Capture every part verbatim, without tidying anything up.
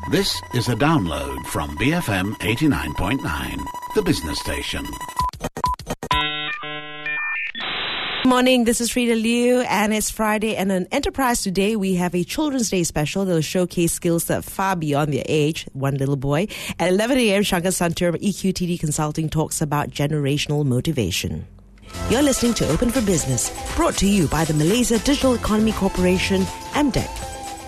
This is a download from B F M eighty-nine point nine, the business station. Good morning, this is Frida Liu, and it's Friday, and on Enterprise today we have a Children's Day special that will showcase skills that are far beyond their age, one little boy. At eleven a.m, Shankar Santur, E Q T D Consulting talks about generational motivation. You're listening to Open for Business, brought to you by the Malaysia Digital Economy Corporation, M D E C.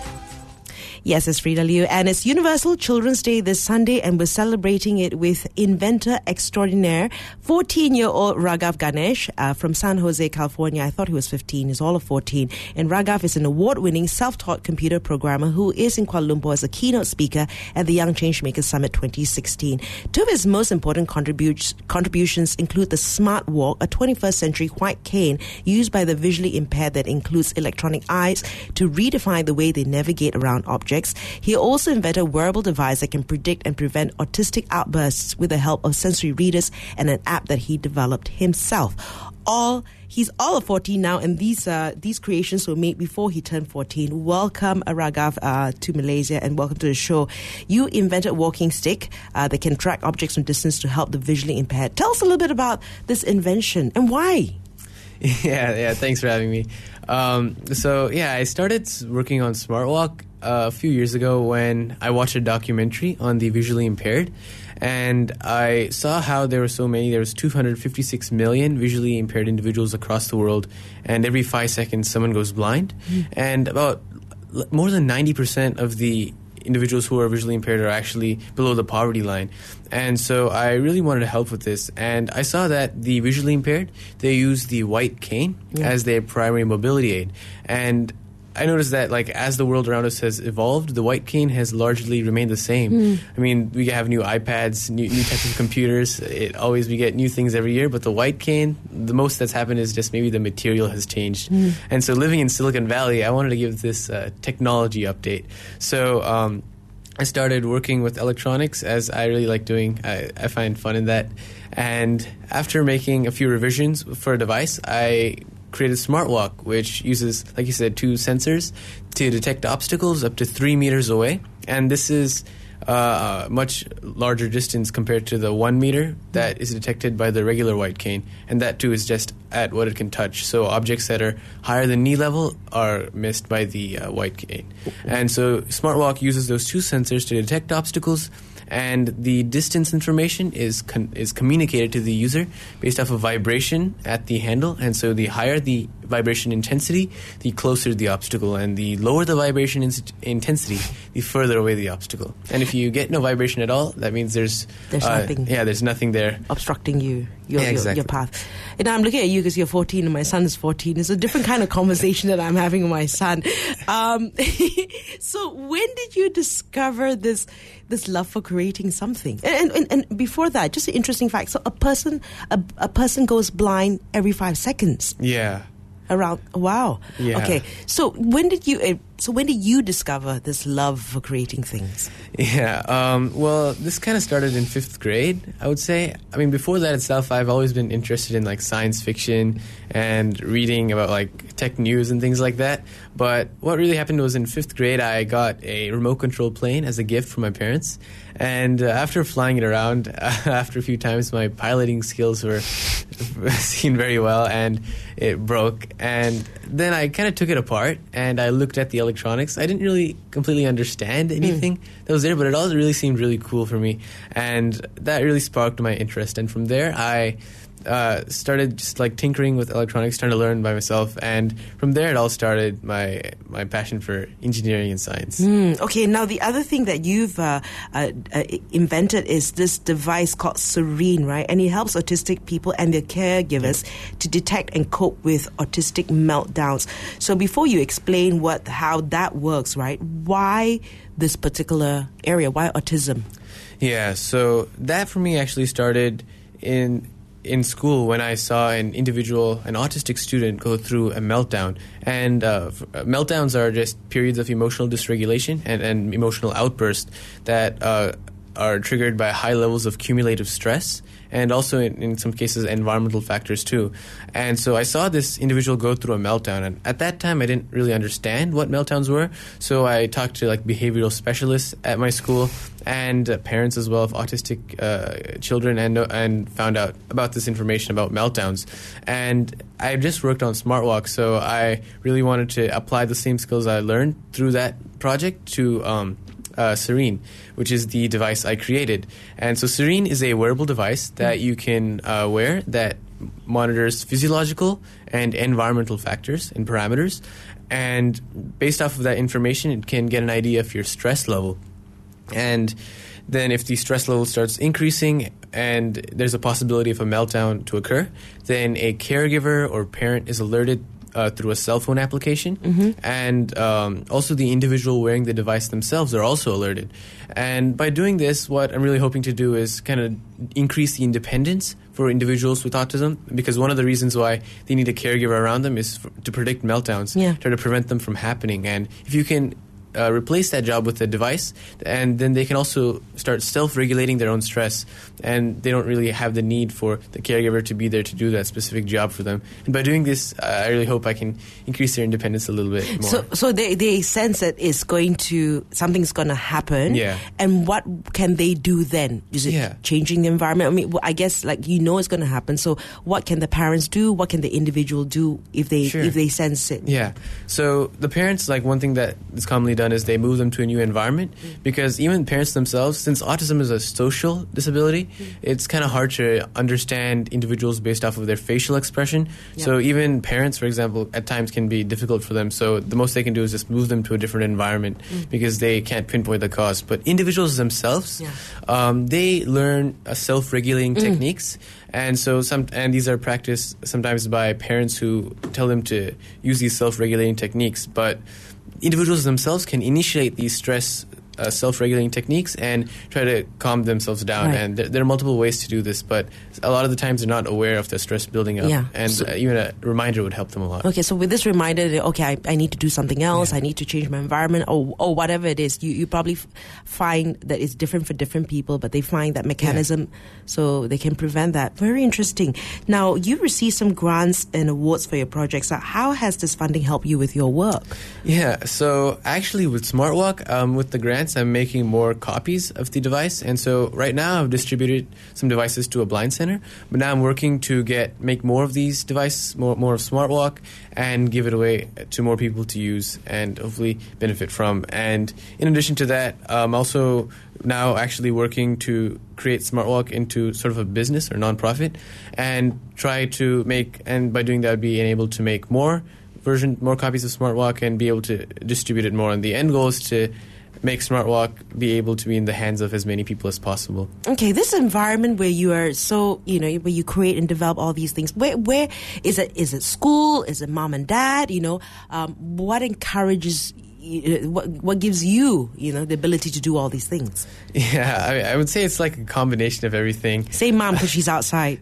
Yes, it's Frida Liu, and it's Universal Children's Day this Sunday, and we're celebrating it with inventor extraordinaire, fourteen-year-old Raghav Ganesh uh, from San Jose, California. I thought he was fifteen. He's all of fourteen. And Raghav is an award-winning self-taught computer programmer who is in Kuala Lumpur as a keynote speaker at the Young Changemakers Summit twenty sixteen. Two of his most important contribu- contributions include the Smart Walk, a twenty-first century white cane used by the visually impaired that includes electronic eyes to redefine the way they navigate around objects. He also invented a wearable device that can predict and prevent autistic outbursts with the help of sensory readers and an app that he developed himself. All He's all of fourteen now, and these uh, these creations were made before he turned fourteen. Welcome, Raghav, uh, to Malaysia, and welcome to the show. You invented a walking stick uh, that can track objects from distance to help the visually impaired. Tell us a little bit about this invention and why. Yeah, yeah. Thanks for having me. Um, so, yeah, I started working on Smart Walk uh, a few years ago when I watched a documentary on the visually impaired, and I saw how there were so many. There was two hundred fifty-six million visually impaired individuals across the world, and every five seconds someone goes blind, mm. and about more than ninety percent of the individuals who are visually impaired are actually below the poverty line. And so I really wanted to help with this. And I saw that the visually impaired, they use the white cane yeah. as their primary mobility aid. And I noticed that, like, as the world around us has evolved, the white cane has largely remained the same. Mm. I mean, we have new iPads, new, new types of computers. It always, we get new things every year. But the white cane, the most that's happened is just maybe the material has changed. Mm. And so living in Silicon Valley, I wanted to give this uh, technology update. So um, I started working with electronics, as I really like doing. I, I find fun in that. And after making a few revisions for a device, I created Smart Walk, which uses, like you said, two sensors to detect obstacles up to three meters away. And this is uh, a much larger distance compared to the one meter that is detected by the regular white cane. And that, too, is just at what it can touch. So objects that are higher than knee level are missed by the uh, white cane. And so Smart Walk uses those two sensors to detect obstacles, and the distance information is con- is communicated to the user based off of vibration at the handle. And so the higher the vibration intensity, the closer the obstacle, and the lower the vibration in- intensity, the further away the obstacle. And if you get no vibration at all, that means there's there's uh, nothing. Yeah, there's nothing there obstructing you. Your, yeah, exactly. your, your path. And I'm looking at you because you're fourteen and my son is fourteen. It's a different kind of conversation that I'm having with my son. Um, so when did you discover this this love for creating something? And, and, and before that, just an interesting fact. So a person a, a person goes blind every five seconds. Yeah. Around wow. Yeah. Okay. So when did you? Uh, so when did you discover this love for creating things? Yeah. Um, well, this kind of started in fifth grade, I would say. I mean, before that itself, I've always been interested in like science fiction and reading about like tech news and things like that. But what really happened was in fifth grade, I got a remote control plane as a gift from my parents. And uh, after flying it around, uh, after a few times, my piloting skills were seen very well, and it broke. And then I kind of took it apart, and I looked at the electronics. I didn't really completely understand anything mm. that was there, but it all really seemed really cool for me. And that really sparked my interest. And from there, I uh, started just like tinkering with electronics, trying to learn by myself. And from there, it all started my my passion for engineering and science. Mm, okay, now the other thing that you've uh, uh, uh, invented is this device called Serene, right? And it helps autistic people and their caregivers yeah. to detect and cope with autistic meltdowns. So before you explain what how that works, right? Why this particular area? Why autism? Yeah, so that for me actually started in in school when I saw an individual, an autistic student, go through a meltdown. And uh, meltdowns are just periods of emotional dysregulation and, and emotional outbursts that uh, are triggered by high levels of cumulative stress, and also in, in some cases environmental factors too. And so I saw this individual go through a meltdown, and at that time I didn't really understand what meltdowns were, so I talked to like behavioral specialists at my school and uh, parents as well of autistic uh, children, and and found out about this information about meltdowns. And I just worked on SmartWalk, so I really wanted to apply the same skills I learned through that project to um, Uh, Serene, which is the device I created. And so Serene is a wearable device that you can uh, wear that monitors physiological and environmental factors and parameters. And based off of that information, it can get an idea of your stress level. And then if the stress level starts increasing and there's a possibility of a meltdown to occur, then a caregiver or parent is alerted Uh, through a cell phone application, mm-hmm. and um, also the individual wearing the device themselves are also alerted. And by doing this, what I'm really hoping to do is kind of increase the independence for individuals with autism, because one of the reasons why they need a caregiver around them is for, to predict meltdowns, yeah. try to prevent them from happening. And if you can Uh, replace that job with a device, and then they can also start self-regulating their own stress, and they don't really have the need for the caregiver to be there to do that specific job for them. And by doing this, uh, I really hope I can increase their independence a little bit more. So, so they, they sense that it's going to, something's going to happen. Yeah. And what can they do then? Is it Yeah. changing the environment? I mean, I guess like you know it's going to happen. So what can the parents do? What can the individual do if they Sure. if they sense it? Yeah. So the parents, like one thing that is commonly done is they move them to a new environment, mm. because even parents themselves, since autism is a social disability, mm. it's kind of hard to understand individuals based off of their facial expression. Yep. So even parents, for example, at times can be difficult for them. So the most they can do is just move them to a different environment, mm. because they can't pinpoint the cause. But individuals themselves, yeah. um, they learn uh, self-regulating mm. techniques. And so some, and these are practiced sometimes by parents who tell them to use these self-regulating techniques. But individuals themselves can initiate these stress uh, self-regulating techniques and try to calm themselves down. Right. And there, there are multiple ways to do this, but a lot of the times they're not aware of the stress building up. Yeah. And So- uh, even a reminder would help them a lot. Okay, so with this reminder that, okay, I, I need to do something else, Yeah. I need to change my environment, or, or whatever it is, you, you probably f- find that it's different for different people, but they find that mechanism Yeah. so they can prevent that. Very interesting. Now, you received some grants and awards for your projects. So how has this funding helped you with your work? Yeah, so actually with SmartWalk, um, with the grants, I'm making more copies of the device. And so right now I've distributed some devices to a blind center, but now I'm working to get make more of these devices, more, more of SmartWalk, and give it away to more people to use and hopefully benefit from. And in addition to that, I'm also now actually working to create SmartWalk into sort of a business or nonprofit, and try to make, and by doing that, I'd be enabled to make more version, more copies of SmartWalk and be able to distribute it more. And the end goal is to make SmartWalk be able to be in the hands of as many people as possible. Okay, this environment where you are so, you know, where you create and develop all these things, where where is it? Is it school? Is it mom and dad? You know, um, what encourages, what what gives you, you know, the ability to do all these things? Yeah, I, I would say it's like a combination of everything. Say mom because she's outside.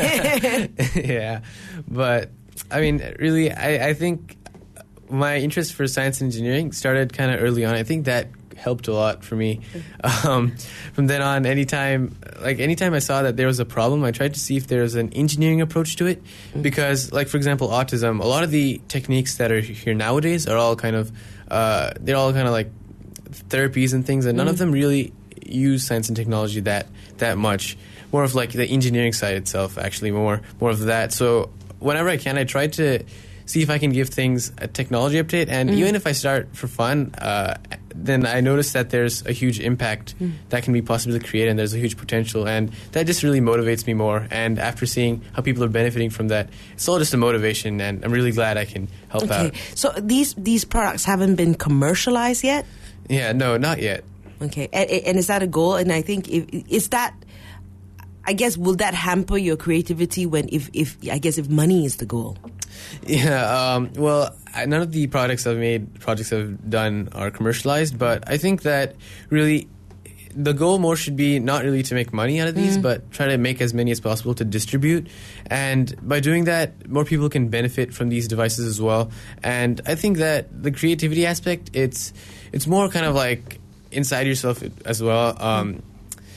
Yeah, but I mean, really, I, I think my interest for science and engineering started kind of early on. I think that helped a lot for me. Um, from then on, anytime, like anytime I saw that there was a problem, I tried to see if there was an engineering approach to it. Mm-hmm. Because, like for example, autism, a lot of the techniques that are here nowadays are all kind of, uh, they're all kind of like therapies and things, and none mm-hmm. of them really use science and technology that that much. More of like the engineering side itself, actually, more more of that. So whenever I can, I try to see if I can give things a technology update. And mm. even if I start for fun, uh, then I notice that there's a huge impact mm. that can be possibly created, and there's a huge potential. And that just really motivates me more. And after seeing how people are benefiting from that, it's all just a motivation, and I'm really glad I can help okay. out. So these these products haven't been commercialized yet? Yeah, no, not yet. Okay. And, and is that a goal? And I think, if, is that... I guess, will that hamper your creativity when, if, if I guess, if money is the goal? Yeah, um, well, I, none of the products I've made, projects I've done are commercialized, but I think that really the goal more should be not really to make money out of these, mm. but try to make as many as possible to distribute. And by doing that, more people can benefit from these devices as well. And I think that the creativity aspect, it's it's more kind of like inside yourself as well. Um,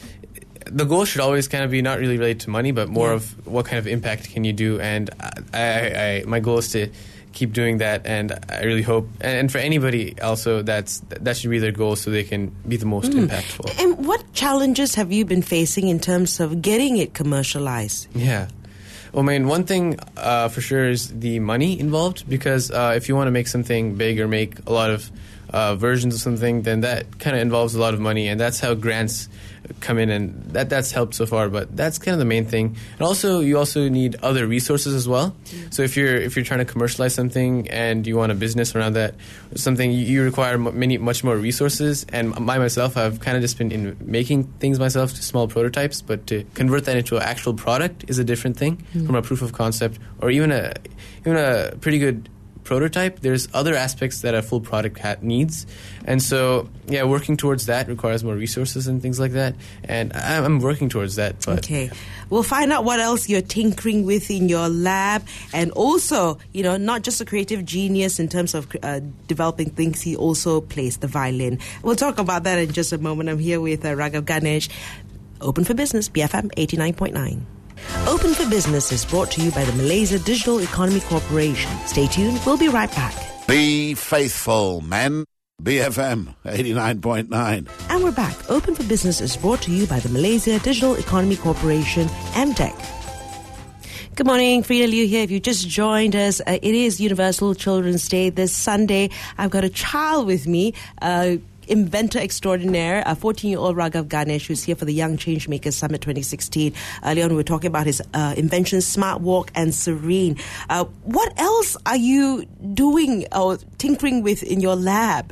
the goal should always kind of be not really related to money, but more yeah. of what kind of impact can you do. And I, I, I, my goal is to keep doing that, and I really hope, and for anybody also, that's that should be their goal, so they can be the most mm. impactful. And what challenges have you been facing in terms of getting it commercialized? Yeah. Well, I mean, one thing uh, for sure is the money involved, because uh, if you want to make something big or make a lot of uh, versions of something, then that kind of involves a lot of money, and that's how grants come in, and that that's helped so far. But that's kind of the main thing. And also, you also need other resources as well. Mm. So if you're if you're trying to commercialize something and you want a business around that, something you, you require many much more resources. And I myself, I've kind of just been in making things myself, to small prototypes. But to convert that into an actual product is a different thing mm. from a proof of concept, or even a even a pretty good prototype. There's other aspects that a full product ha- needs, and so yeah, working towards that requires more resources and things like that, and I- I'm working towards that. But, okay, yeah. We'll find out what else you're tinkering with in your lab, and also, you know, not just a creative genius in terms of uh, developing things, he also plays the violin. We'll talk about that in just a moment. I'm here with uh, Raghav Ganesh. Open for Business, B F M eighty-nine point nine. Open for Business is brought to you by the Malaysia Digital Economy Corporation. Stay tuned. We'll be right back. Be faithful, men. B F M eighty-nine point nine. And we're back. Open for Business is brought to you by the Malaysia Digital Economy Corporation, M D E C. Good morning, Frida Liu here. If you just joined us, uh, it is Universal Children's Day this Sunday. I've got a child with me, uh, inventor extraordinaire, a fourteen-year-old Raghav Ganesh, who's here for the Young Changemakers Summit twenty sixteen. Earlier on, we were talking about his uh, inventions, Smart Walk and Serene. Uh, what else are you doing or tinkering with in your lab?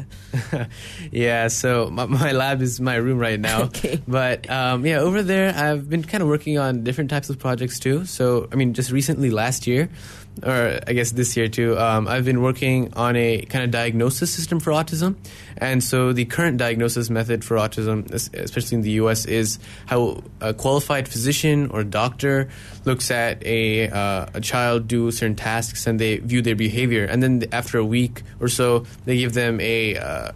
yeah, so my, my lab is my room right now. Okay. But um, yeah, over there, I've been kind of working on different types of projects too. So, I mean, just recently last year, or I guess this year too, um, I've been working on a kind of diagnosis system for autism. And so the current diagnosis method for autism, especially in the U S, is how a qualified physician or doctor looks at a uh, a child do certain tasks, and they view their behavior. And then after a week or so, they give them a, uh,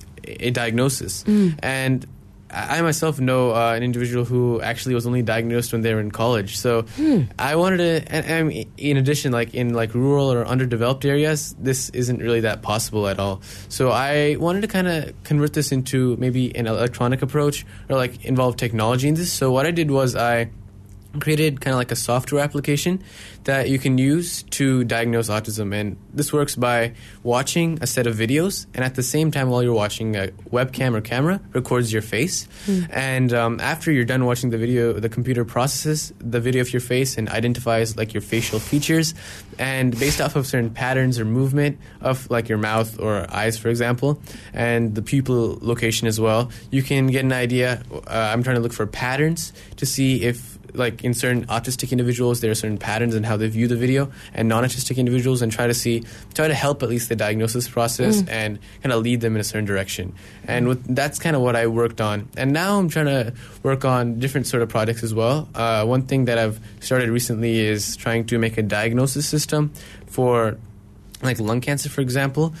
a diagnosis. Mm. And I myself know uh, an individual who actually was only diagnosed when they were in college. So hmm. I wanted to, and, and in addition, like in like rural or underdeveloped areas, this isn't really that possible at all. So I wanted to kind of convert this into maybe an electronic approach, or like involve technology in this. So what I did was I created kind of like a software application that you can use to diagnose autism. And this works by watching a set of videos, and at the same time while you're watching, a webcam or camera records your face. Mm. And um, after you're done watching the video, the computer processes the video of your face and identifies like your facial features. And based off of certain patterns or movement of like your mouth or eyes, for example, and the pupil location as well, you can get an idea. Uh, I'm trying to look for patterns to see if, like in certain autistic individuals, there are certain patterns in how they view the video, and non-autistic individuals, and try to see, try to help at least the diagnosis process mm. and kind of lead them in a certain direction. And with, that's kind of what I worked on. And now I'm trying to work on different sort of projects as well. Uh, one thing that I've started recently is trying to make a diagnosis system for like lung cancer, for example,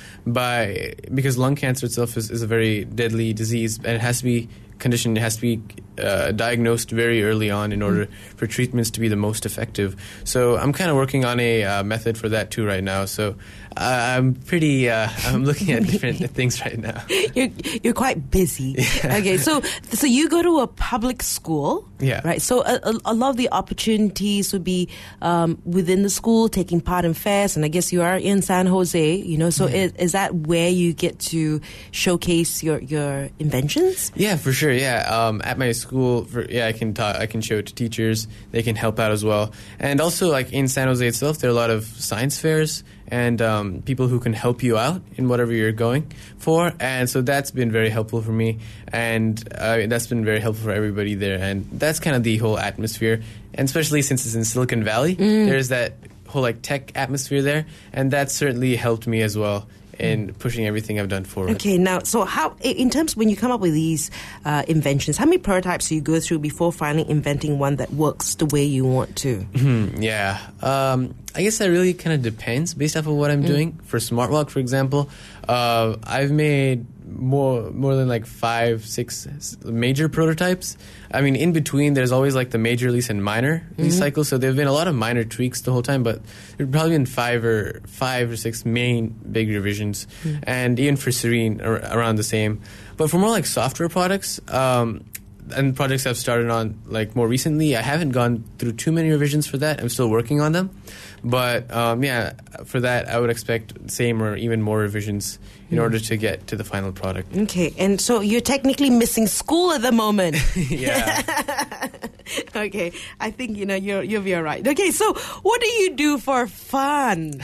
by because lung cancer itself is, is a very deadly disease, and it has to be condition has to be uh, diagnosed very early on in order for treatments to be the most effective. So I'm kind of working on a uh, method for that too right now. So uh, I'm pretty, uh, I'm looking at different things right now. You're, you're quite busy. Yeah. Okay, so so you go to a public school, yeah, right? So a, a, a lot of the opportunities would be um, within the school, taking part in fairs, and I guess you are in San Jose, you know, so yeah. is, is that where you get to showcase your, your inventions? Yeah, for sure. Yeah, um, at my school, for, yeah, I can talk, I can show it to teachers. They can help out as well, and also like in San Jose itself, there are a lot of science fairs and um, people who can help you out in whatever you're going for, and so that's been very helpful for me, and uh, that's been very helpful for everybody there, and that's kind of the whole atmosphere, and especially since it's in Silicon Valley, mm. there's that whole like tech atmosphere there, and that certainly helped me as well in pushing everything I've done forward. Okay, now, so how, in terms, when you come up with these uh, inventions, how many prototypes do you go through before finally inventing one that works the way you want to? Mm-hmm, yeah. Um, I guess that really kind of depends based off of what I'm mm. doing. For SmartWalk, for example, uh, I've made more more than like five, six major prototypes. I mean, in between, there's always like the major release and minor release Mm-hmm. cycle. So there have been a lot of minor tweaks the whole time, but there've probably been five or five or six main big revisions, Mm. and even for Serene ar- around the same. But for more like software products. Um, and projects I've started on like more recently, I haven't gone through too many revisions for that. I'm still working on them. But um, yeah, for that, I would expect same or even more revisions in order to get to the final product. Okay, and so you're technically missing school at the moment. Yeah. Okay, I think you know you're you'll be all right. Okay, so what do you do for fun?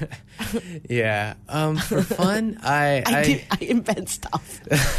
Yeah. Um, for fun, I... I, do, I invent stuff.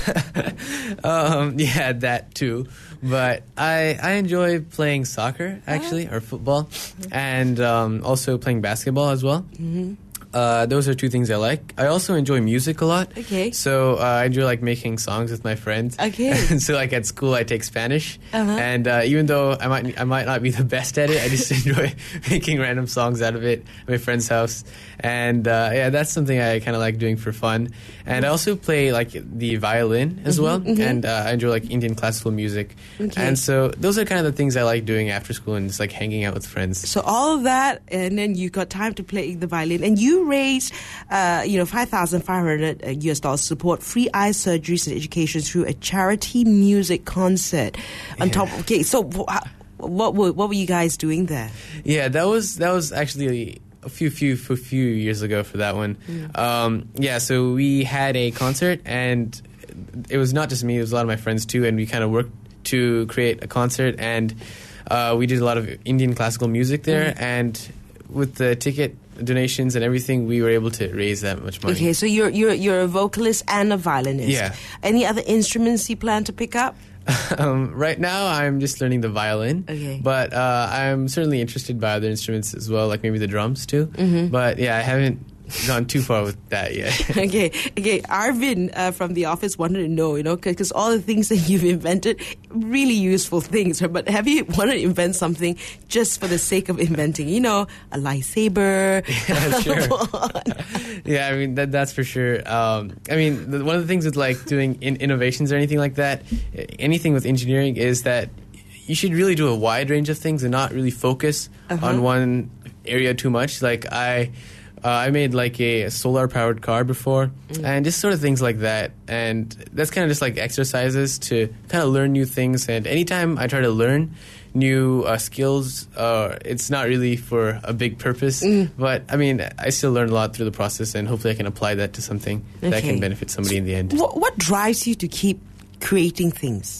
um, yeah, that too. But I I enjoy playing soccer, actually, or football, and um, also playing basketball as well. Mm-hmm. Uh, those are two things I like. I also enjoy music a lot. Okay. So uh, I enjoy like making songs with my friends. Okay. And so like at school I take Spanish, Uh-huh. and uh, even though I might I might not be the best at it, I just enjoy making random songs out of it at my friend's house. And uh, yeah, that's something I kind of like doing for fun. And I also play like the violin as well, and uh, I enjoy like Indian classical music. Okay. And so those are kind of the things I like doing after school and just like hanging out with friends. So all of that, and then you got time to play the violin, and you raised, uh, you know, five thousand five hundred U S dollars to support free eye surgeries and education through a charity music concert. On Yeah. top, okay, so wh- how- what were what were you guys doing there? Yeah, that was that was actually a few few a few years ago for that one. Um, yeah, so we had a concert, and it was not just me; it was a lot of my friends too, and we kind of worked to create a concert, and uh, we did a lot of Indian classical music there, and with the ticket donations and everything, we were able to raise that much money. Okay, so you're you're you're a vocalist and a violinist. Yeah. Any other instruments you plan to pick up? um, right now, I'm just learning the violin. Okay. But uh, I'm certainly interested by other instruments as well, like maybe the drums too. Mm-hmm. But yeah, I haven't gone too far with that yet. Okay, okay. Arvin uh, from The Office wanted to know, you know, because all the things that you've invented, really useful things. But have you wanted to invent something just for the sake of inventing? You know, a lightsaber. Yeah, sure. Yeah, I mean that that's for sure. Um, I mean, the, one of the things with like doing in, innovations or anything like that, anything with engineering is that you should really do a wide range of things and not really focus Uh-huh. on one area too much. Like I. Uh, I made like a solar-powered car before, and just sort of things like that. And that's kind of just like exercises to kind of learn new things. And anytime I try to learn new uh, skills, uh, it's not really for a big purpose. But I mean, I still learn a lot through the process, and hopefully I can apply that to something that Okay. can benefit somebody in the end. What, what drives you to keep creating things?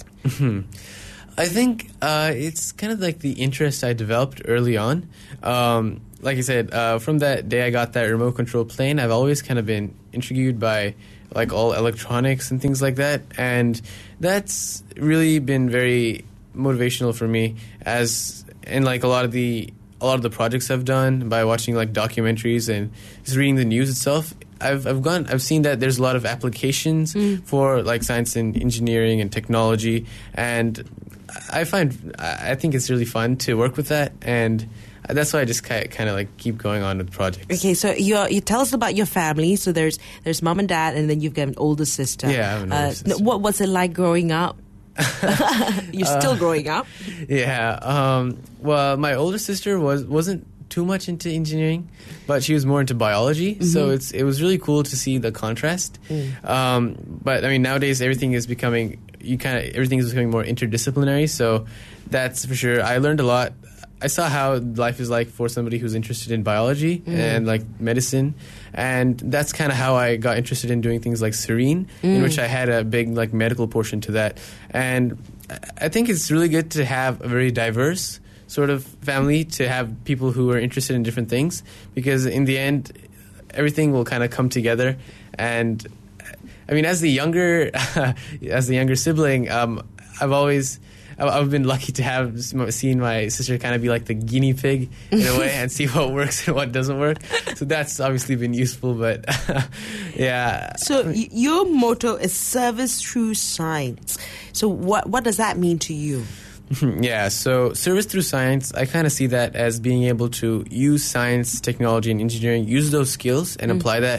I think uh, it's kind of like the interest I developed early on. Um, like I said, uh, from that day I got that remote control plane, I've always kind of been intrigued by like all electronics and things like that, and that's really been very motivational for me. As in like a lot of the a lot of the projects I've done by watching like documentaries and just reading the news itself. I've I've gone I've seen that there's a lot of applications for like science and engineering and technology, and I find I I think it's really fun to work with that, and that's why I just kind of, kind of like keep going on with projects. Okay, so you you tell us about your family. So there's there's mom and dad, and then you've got an older sister. Yeah, I have an older Uh, sister. What was it like growing up? You're Uh, still growing up. Yeah. Um, well, my older sister was wasn't too much into engineering, but she was more into biology. So it's it was really cool to see the contrast. Um, but I mean, nowadays everything is becoming you kind of everything is becoming more interdisciplinary. So that's for sure. I learned a lot. I saw how life is like for somebody who's interested in biology and like medicine, and that's kind of how I got interested in doing things like Serene, in which I had a big like medical portion to that. And I think it's really good to have a very diverse sort of family, to have people who are interested in different things, because in the end, everything will kind of come together. And I mean, as the younger, as the younger sibling, um, I've always. I've been lucky to have seen my sister kind of be like the guinea pig in a way and see what works and what doesn't work. So that's obviously been useful, but yeah. So y- your motto is service through science. So what what does that mean to you? Yeah, so service through science, I kind of see that as being able to use science, technology, and engineering, use those skills and apply that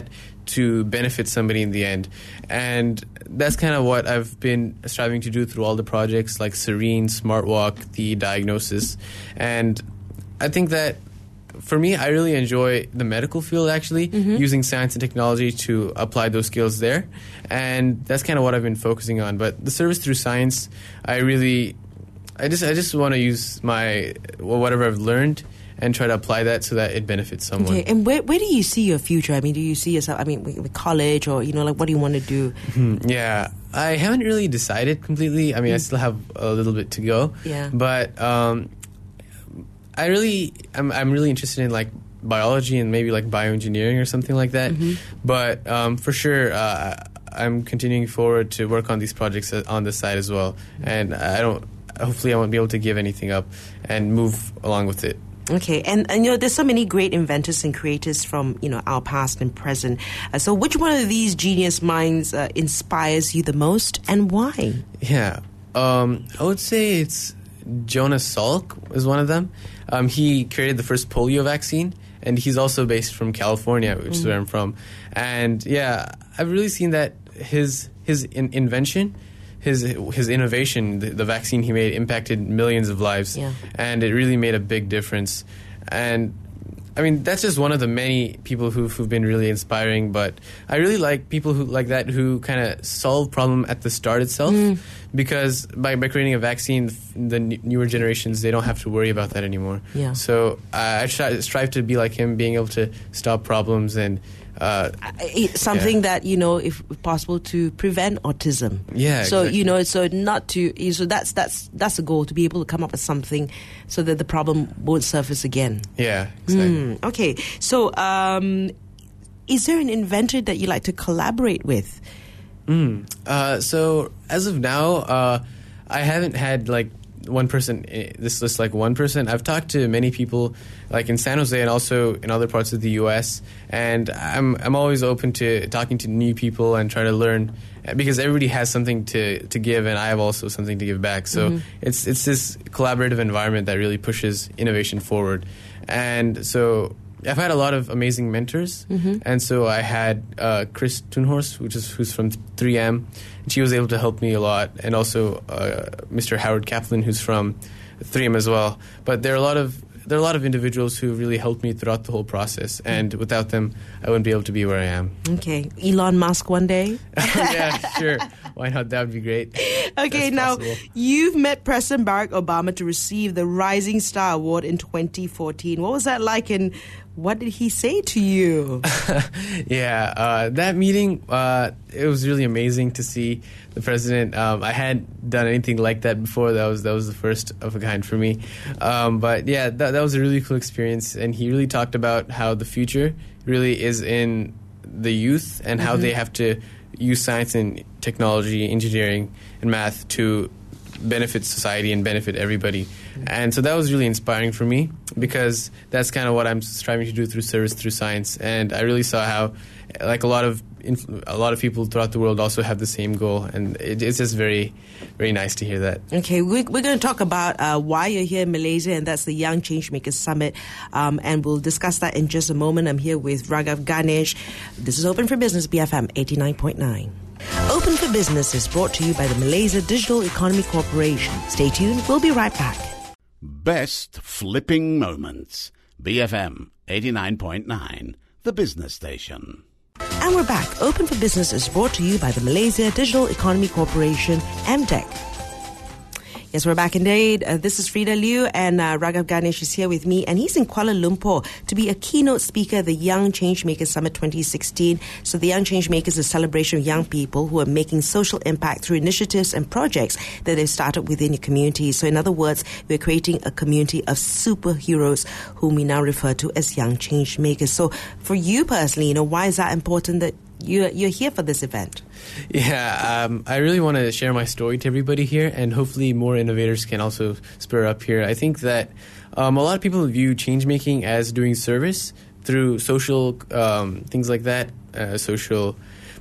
to benefit somebody in the end. And that's kind of what I've been striving to do through all the projects like Serene, SmartWalk, the diagnosis. And I think that for me, I really enjoy the medical field, actually, mm-hmm. using science and technology to apply those skills there. And that's kind of what I've been focusing on. But the service through science, I really, I just I just want to use my, well, whatever I've learned and try to apply that so that it benefits someone. Okay, and where where do you see your future? I mean, do you see yourself, I mean, with, with college or, you know, like, what do you want to do? Mm-hmm. Yeah, I haven't really decided completely. I mean, mm. I still have a little bit to go. Yeah. But um, I really, I'm, I'm really interested in, like, biology and maybe, like, bioengineering or something like that. Mm-hmm. But um, for sure, uh, I'm continuing forward to work on these projects on the side as well. And I don't, hopefully I won't be able to give anything up and move along with it. Okay, and, and you know, there's so many great inventors and creators from, you know, our past and present. Uh, so which one of these genius minds uh, inspires you the most, and why? Yeah, um, I would say it's Jonas Salk is one of them. Um, he created the first polio vaccine, and he's also based from California, which mm. is where I'm from. And yeah, I've really seen that his his in- invention, his his innovation, the, the vaccine he made, impacted millions of lives, yeah. and it really made a big difference. And I mean, that's just one of the many people who've, who've been really inspiring. But I really like people who like that who kind of solve problem at the start itself, mm. because by, by creating a vaccine, the n- newer generations, they don't have to worry about that anymore. Yeah. So uh, I try, strive to be like him, being able to stop problems and Uh, something yeah. that, you know, if possible, to prevent autism. Yeah. So exactly. you know, so not to. So that's that's that's the goal, to be able to come up with something so that the problem won't surface again. Yeah. Exactly. Mm, okay. So, um, is there an inventor that you like to collaborate with? Mm. Uh, so as of now, uh, I haven't had like one person. This list like one person. I've talked to many people, like in San Jose and also in other parts of the U S, and I'm I'm always open to talking to new people and try to learn, because everybody has something to, to give, and I have also something to give back. So mm-hmm. it's it's this collaborative environment that really pushes innovation forward. And so I've had a lot of amazing mentors, mm-hmm. and so I had uh, Chris Tunhorst, which is who's from three M, and she was able to help me a lot, and also uh, Mister Howard Kaplan, who's from three M as well. But there are a lot of there are a lot of individuals who really helped me throughout the whole process, and without them, I wouldn't be able to be where I am. Okay, Elon Musk one day. Yeah, sure. Why not? That would be great. Okay, That's now possible. You've met President Barack Obama to receive the Rising Star Award in twenty fourteen. What was that like, and what did he say to you? Yeah, uh, that meeting, uh, it was really amazing to see the president. Um, I hadn't done anything like that before. That was that was the first of a kind for me. Um, but yeah, that, that was a really cool experience. And he really talked about how the future really is in the youth, and how mm-hmm. they have to use science and technology, engineering and math to benefit society and benefit everybody. And so that was really inspiring for me, because that's kind of what I'm striving to do through service through science. And I really saw how, like, a lot of influ- a lot of people throughout the world also have the same goal, and it, it's just very, very nice to hear that. Okay, we're, we're going to talk about uh, why you're here in Malaysia, and that's the Young Changemakers Summit, um, and we'll discuss that in just a moment. I'm here with Raghav Ganesh. This is Open for Business, B F M eighty-nine point nine. Open for Business is brought to you by the Malaysia Digital Economy Corporation. Stay tuned, we'll be right back. Best flipping moments. B F M eighty-nine point nine, the business station. And we're back. Open for Business is brought to you by the Malaysia Digital Economy Corporation, M D E C. Yes, we're back indeed. Uh, this is Frida Liu, and uh, Raghav Ganesh is here with me, and he's in Kuala Lumpur to be a keynote speaker at the Young Changemakers Summit twenty sixteen. So the Young Changemakers is a celebration of young people who are making social impact through initiatives and projects that they've started within your community. So in other words, we're creating a community of superheroes whom we now refer to as Young Changemakers. So for you personally, you know, why is that important that You're, you're here for this event? Yeah, um, I really want to share my story to everybody here, and hopefully more innovators can also spur up here. I think that um, a lot of people view change-making as doing service through social um, things like that, uh, social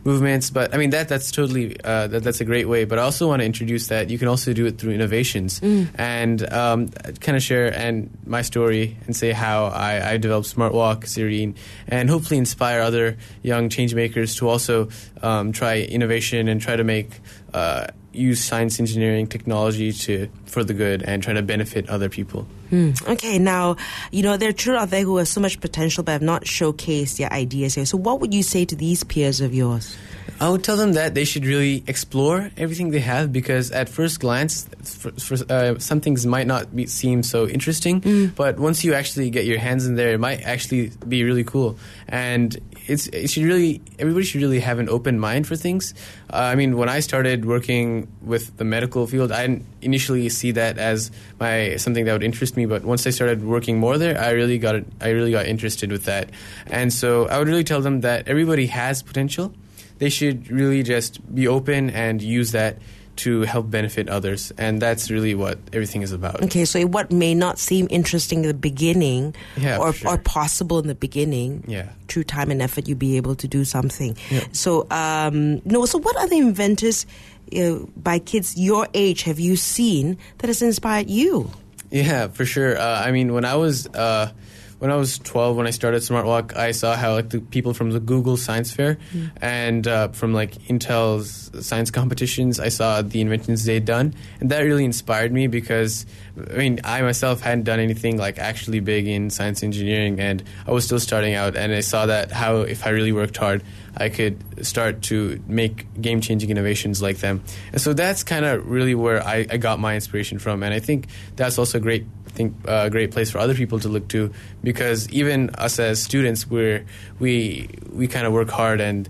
movements. But I mean, that that's totally, uh, that, that's a great way. But I also want to introduce that you can also do it through innovations mm. and um, kind of share and my story and say how I, I developed SmartWalk, Serene, and hopefully inspire other young change makers to also um, try innovation and try to make uh, use science, engineering, technology to for the good and try to benefit other people. Hmm. Okay, now, you know, there are children out there who have so much potential but have not showcased their ideas here. So what would you say to these peers of yours? I would tell them that they should really explore everything they have, because at first glance, for, for, uh, some things might not be, seem so interesting, mm. but once you actually get your hands in there, it might actually be really cool. And it's it should really everybody should really have an open mind for things. Uh, I mean, when I started working with the medical field, I didn't initially see that as my something that would interest me. But once I started working more there, I really got I really got interested with that. And so I would really tell them that everybody has potential. They should really just be open and use that to help benefit others. And that's really what everything is about. Okay, so what may not seem interesting in the beginning yeah, or, sure. or possible in the beginning, yeah. through time and effort, you'll be able to do something. Yeah. So, um, no, so what other inventors uh, by kids your age have you seen that has inspired you? Yeah, for sure. Uh, I mean, when I was... Uh, When I was twelve, when I started SmartWalk, I saw how like the people from the Google Science Fair mm. and uh, from like Intel's science competitions, I saw the inventions they'd done, and that really inspired me because I mean I myself hadn't done anything like actually big in science engineering, and I was still starting out, and I saw that how if I really worked hard, I could start to make game-changing innovations like them. And so that's kind of really where I, I got my inspiration from, and I think that's also great. think a uh, great place for other people to look to, because even us as students, we're, we we kind of work hard, and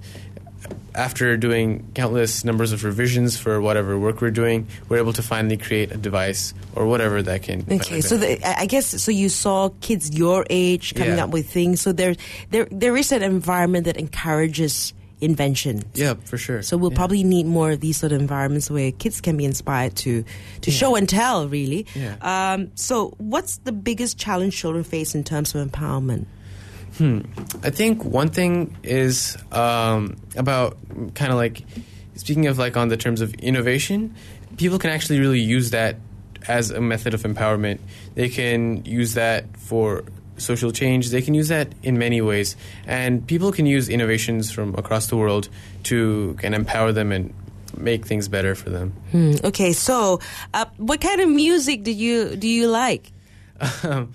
after doing countless numbers of revisions for whatever work we're doing, we're able to finally create a device or whatever that can. Okay, so the, I guess so. You saw kids your age coming yeah. up with things, so there there there is an environment that encourages invention. Yeah, for sure. So we'll yeah. probably need more of these sort of environments where kids can be inspired to, to yeah. show and tell, really. Yeah. Um, so what's the biggest challenge children face in terms of empowerment? Hmm. I think one thing is um, about kind of like, speaking of like on the terms of innovation, people can actually really use that as a method of empowerment. They can use that for social change. They can use that in many ways, and people can use innovations from across the world to can empower them and make things better for them. Hmm. Okay, so uh, what kind of music do you do you like? Um,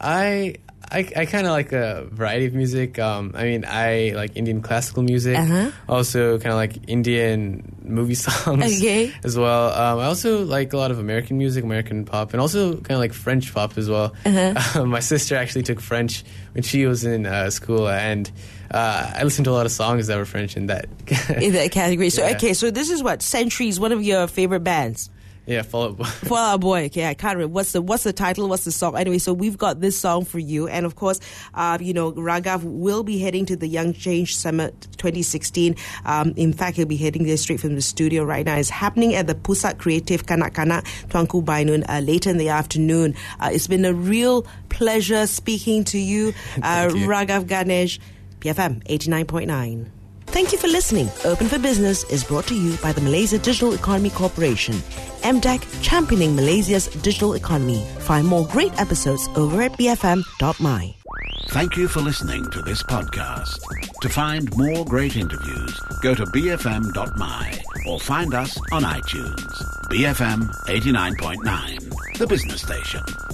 I I, I kind of like a variety of music. Um, I mean, I like Indian classical music. Uh-huh. Also, kind of like Indian movie songs okay. as well. Um, I also like a lot of American music, American pop, and also kind of like French pop as well. Uh-huh. Um, my sister actually took French when she was in uh, school, and uh, I listened to a lot of songs that were French in that in that category. So, yeah. okay, so this is what Centuries, one of your favorite bands. Yeah, Fall Out Boy. Fall Out Boy. Okay, I can't remember. What's the What's the title? What's the song? Anyway, so we've got this song for you, and of course, uh, you know, Raghav will be heading to the Young Change Summit twenty sixteen. Um, in fact, he'll be heading there straight from the studio right now. It's happening at the Pusat Creative Kanak-Kanak Tuanku Bainun uh, later in the afternoon. Uh, it's been a real pleasure speaking to you, uh, you. Raghav Ganesh, B F M eighty-nine point nine. Thank you for listening. Open for Business is brought to you by the Malaysia Digital Economy Corporation. M D E C, championing Malaysia's digital economy. Find more great episodes over at b f m dot m y. Thank you for listening to this podcast. To find more great interviews, go to b f m dot m y or find us on iTunes. B F M eighty-nine point nine, the business station.